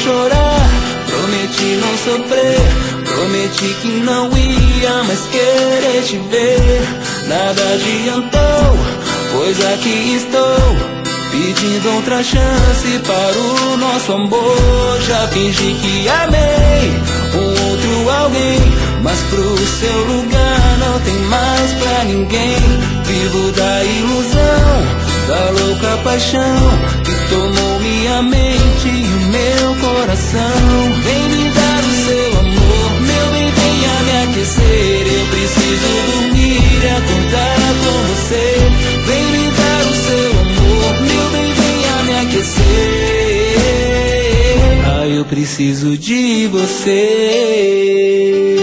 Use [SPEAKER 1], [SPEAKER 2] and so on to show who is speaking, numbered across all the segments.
[SPEAKER 1] chorar, prometi não sofrer, prometi que não ia mais querer te ver. Nada adiantou, pois aqui estou, pedindo outra chance para o nosso amor. Já fingi que amei um outro alguém, mas pro seu lugar não tem mais pra ninguém. Vivo da ilusão, da louca paixão que tomou minha mente e o meu coração. Vem me dar o seu amor, meu bem, venha me aquecer. Eu preciso dormir e acordar com você. Vem me dar o seu amor, meu bem, venha me aquecer. Ah, eu preciso de você.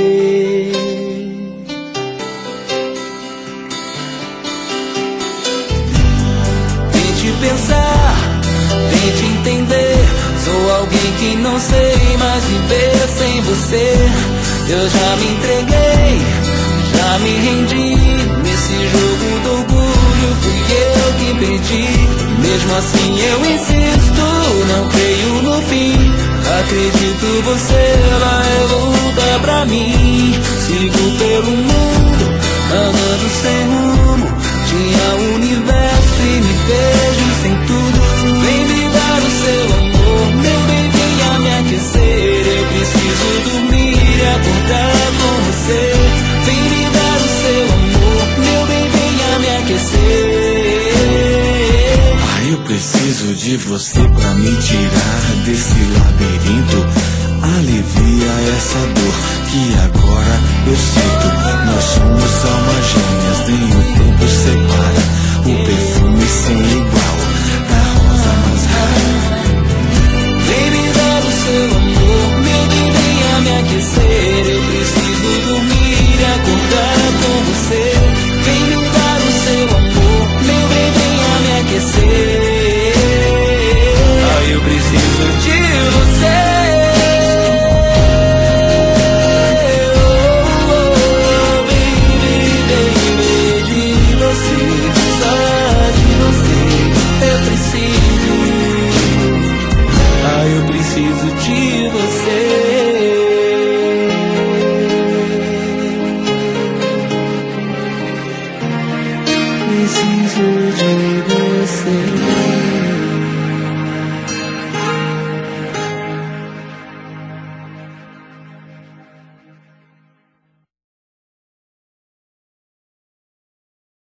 [SPEAKER 1] Pensar, tente entender. Sou alguém que não sei mais viver sem você. Eu já me entreguei, já me rendi. Nesse jogo do orgulho fui eu que perdi. Mesmo assim eu insisto, não creio no fim. Acredito você vai voltar pra mim. Sigo pelo mundo, andando sem rumo. Tinha o universo e me vejo sem tudo. Vem me dar o seu amor, meu bem, venha me aquecer. Eu preciso dormir e acordar com você. Vem me dar o seu amor, meu bem, venha me aquecer.
[SPEAKER 2] Ah, eu preciso de você pra me tirar desse labirinto. Alivia essa dor que agora eu sinto. Nós somos almas gêmeas, nem o tempo separa. O perfume sem igual